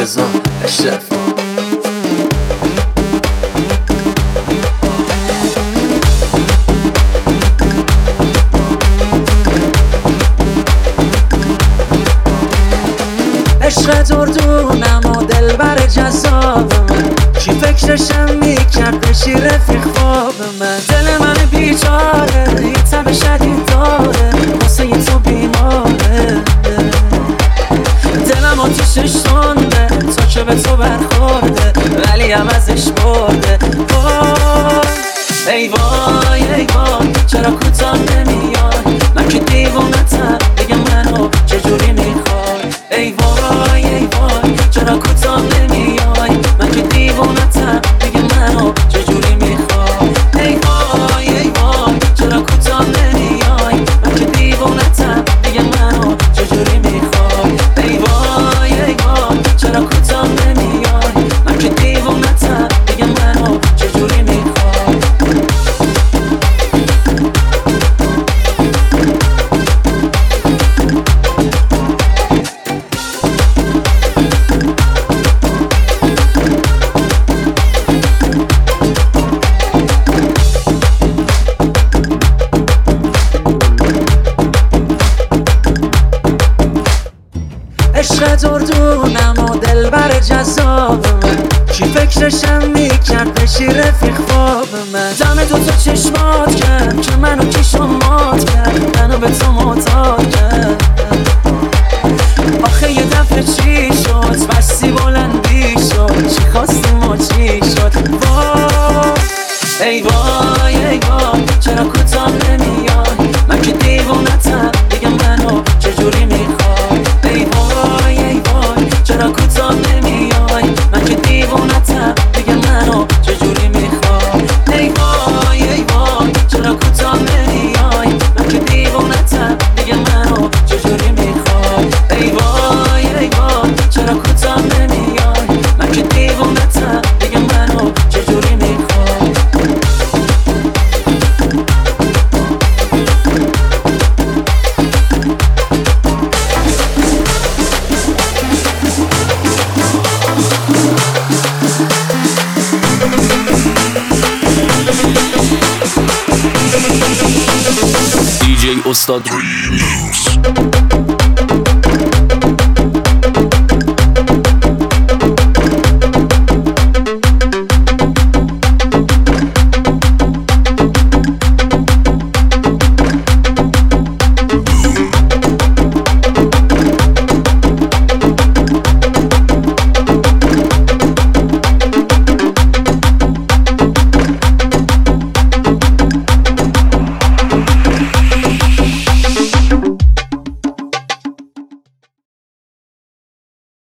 رضا اشرف. عشق دردونم و دلبر جذاب من، چی فکرشم میکرد بشی رفیق خواب من. دل من بیچاره یه تب شدید داره، واسه یه تو بیماره. دلم آتیشش تنده تا که به تو برخورده، ولی عوضش برده. ای وای ای وای چرا کوتاه نمیای، من که دیوونتم بگم منو چجوری میخوای. ای وای ای وای چرا کوتاه نمیای، من که دیوونتم بگم منو چجوری میخوای. ای وای ای وای چرا کوتاه نمیای، من که دیوونتم بگم منو چجوری میخوای. ای وای ای وای چرا کوتاه نمیای، من که دیوونتم بگم منو چجوری میخوای. عشق دردونم و دلبر جذاب من، چی فکرشم میکرد بشی رفیق خواب من. دم دوتا چشمات کرد که منو کشمات کرد، منو به تو معتاد کرد. آخه یه دفعه چی شد بستی بلندی شد، چی خواستی ما چی شد. ای وای ای وای چرا کوتاه نمیای، من که دیوونتم بگم منو چجوری میخوای. ای وای ای وای چرا کوتاه نمیای، من که دیوونتم بگم منو چجوری میخوای. ای وای ای وای چرا کوتاه نمیای، من که دیوونتم بگم منو چجوری میخوای. ای وای ای وای چرا کوتاه نمیای، من که دیوونتم بگم منو چجوری میخوای. DJ Ustad Remix.